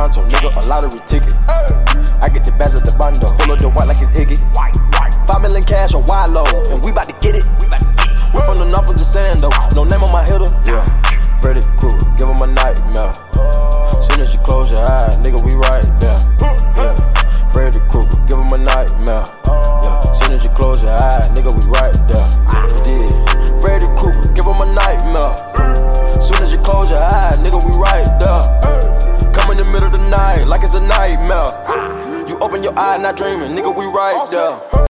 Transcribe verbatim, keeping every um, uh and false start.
pronto, nigga, a lottery ticket. I get the bags at the bundle, full of the white like it's Iggy. Five million cash on wide low, and we bout to get it. We from the north, I'm just saying though. No name on my hitter. Yeah, Freddy Krueger, give him a nightmare. Soon as you close your eyes, nigga, we right there. Yeah, Freddy Krueger, give him a nightmare. Yeah, soon as you close your eyes, nigga, we right there. You did. Freddy Krueger, give him a nightmare. Soon as you close your eyes, nigga, we right there. Come in the middle of the night like it's a nightmare. You open your eye, not dreaming, nigga, we right there.